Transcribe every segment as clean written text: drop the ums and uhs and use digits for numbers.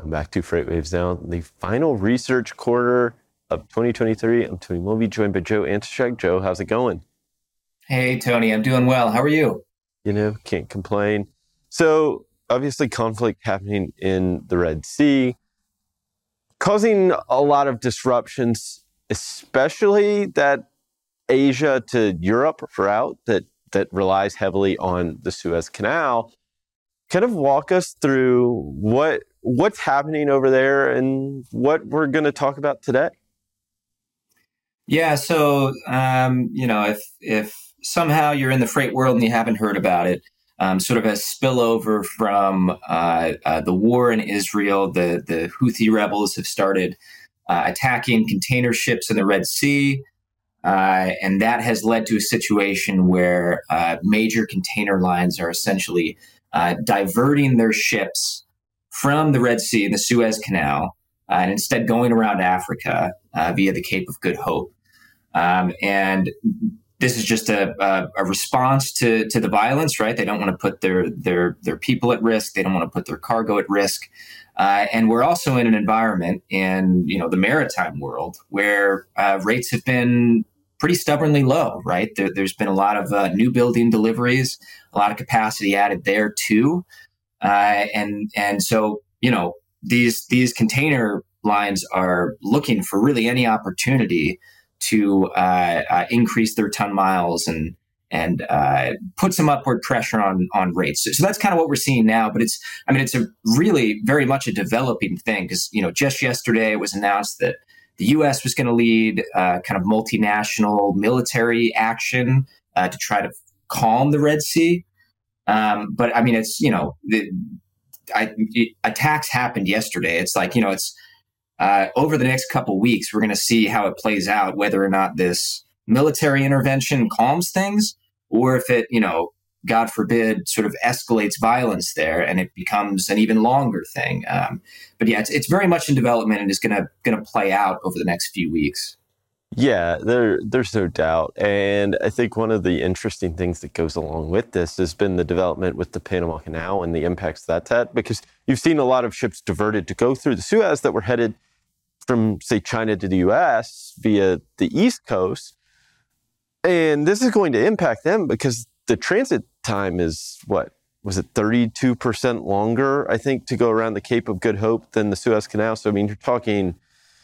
Welcome back to FreightWaves Now, the final research quarter of 2023. I'm Tony Mulvey, joined by Joe Antoshek. Joe, how's it going? Hey, Tony, I'm doing well. How are you? Can't complain. So, obviously, conflict happening in the Red Sea, causing a lot of disruptions, especially that Asia to Europe route that relies heavily on the Suez Canal. Kind of walk us through what's happening over there and what we're going to talk about today. Yeah, so if somehow you're in the freight world and you haven't heard about it, sort of a spillover from the war in Israel, the Houthi rebels have started attacking container ships in the Red Sea, and that has led to a situation where major container lines are essentially diverting their ships from the Red Sea and the Suez Canal, and instead going around Africa via the Cape of Good Hope. And this is just a response to the violence, right? They don't want to put their people at risk. They don't want to put their cargo at risk. And we're also in an environment in the maritime world where rates have been pretty stubbornly low, right? There's been a lot of new building deliveries, a lot of capacity added there too, and so these container lines are looking for really any opportunity to increase their ton miles and put some upward pressure on rates. So that's kind of what we're seeing now. But it's a really very much a developing thing because just yesterday it was announced that the U.S. was going to lead kind of multinational military action to try to calm the Red Sea. But it's attacks happened yesterday. It's like it's over the next couple weeks we're going to see how it plays out, whether or not this military intervention calms things, or if it God forbid, sort of escalates violence there and it becomes an even longer thing. But yeah, it's very much in development and is going to play out over the next few weeks. Yeah, there's no doubt. And I think one of the interesting things that goes along with this has been the development with the Panama Canal and the impacts that's had, because you've seen a lot of ships diverted to go through the Suez that were headed from, say, China to the U.S. via the East Coast. And this is going to impact them because the transit time is, 32% longer, I think, to go around the Cape of Good Hope than the Suez Canal. So, you're talking,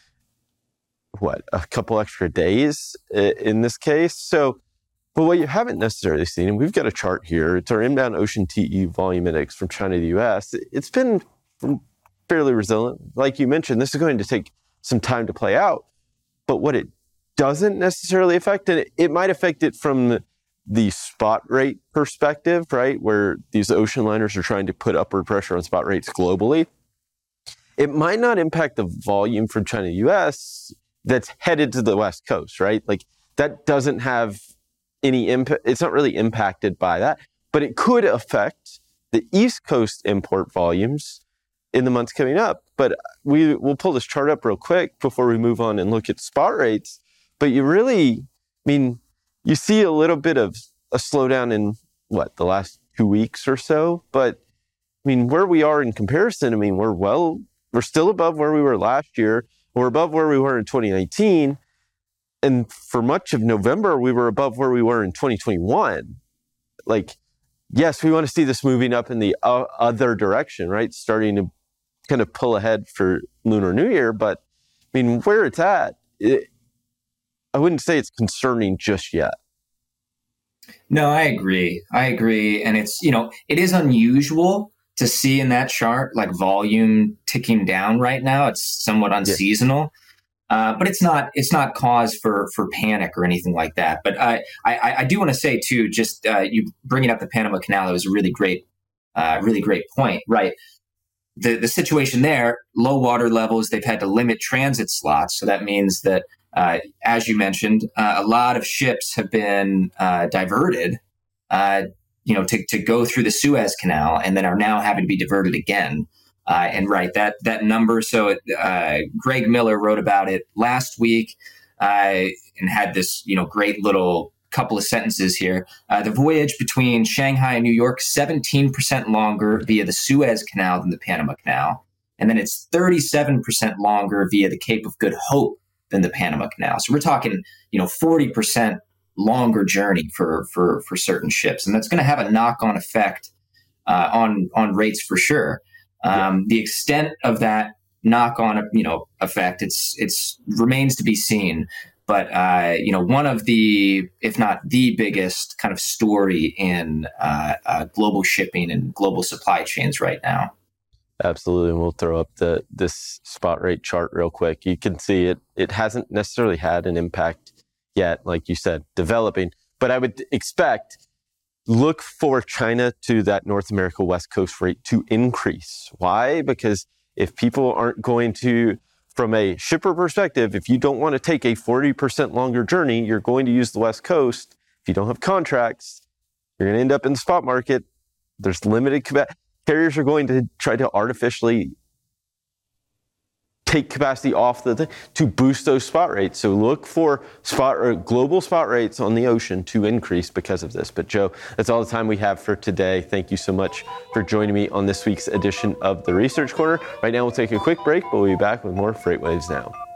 a couple extra days in this case. So, but what you haven't necessarily seen, and we've got a chart here, it's our inbound ocean TEU volume index from China to the U.S. It's been fairly resilient. Like you mentioned, this is going to take some time to play out. But what it doesn't necessarily affect, and it might affect it from the spot rate perspective, right, where these ocean liners are trying to put upward pressure on spot rates globally. It might not impact the volume from China to U.S. that's headed to the West Coast, right? Like that doesn't have any impact. It's not really impacted by that, but it could affect the East Coast import volumes in the months coming up. But we'll pull this chart up real quick before we move on and look at spot rates. But you really, you see a little bit of a slowdown in the last 2 weeks or so. But where we are in comparison, we're still above where we were last year. We're above where we were in 2019. And for much of November, we were above where we were in 2021. Yes, we want to see this moving up in the other direction, right? Starting to kind of pull ahead for Lunar New Year. But where it's at, I wouldn't say it's concerning just yet. No, I agree. And it's, it is unusual to see in that chart, like volume ticking down right now. It's somewhat unseasonal, but it's not cause for panic or anything like that. But I do want to say too, just you bringing up the Panama Canal, it was a really great point, right? The situation there, low water levels, they've had to limit transit slots. So that means that, as you mentioned, a lot of ships have been diverted, to go through the Suez Canal, and then are now having to be diverted again. And right, that number. So Greg Miller wrote about it last week and had this, great little couple of sentences here. The voyage between Shanghai and New York, 17% longer via the Suez Canal than the Panama Canal. And then it's 37% longer via the Cape of Good Hope than the Panama Canal. So we're talking, 40% longer journey for certain ships. And that's going to have a knock-on effect on rates for sure. The extent of that knock-on, effect, it's remains to be seen. But, one of the, if not the biggest kind of story in global shipping and global supply chains right now. Absolutely. And we'll throw up this spot rate chart real quick. You can see it hasn't necessarily had an impact yet, like you said, developing. But I would look for China to that North America West Coast rate to increase. Why? Because if people aren't going to, from a shipper perspective, if you don't want to take a 40% longer journey, you're going to use the West Coast. If you don't have contracts, you're going to end up in the spot market. There's limited capacity. Carriers are going to try to artificially take capacity off to boost those spot rates. So look for global spot rates on the ocean to increase because of this. But Joe, that's all the time we have for today. Thank you so much for joining me on this week's edition of the Research Corner. Right now we'll take a quick break, but we'll be back with more FreightWaves Now.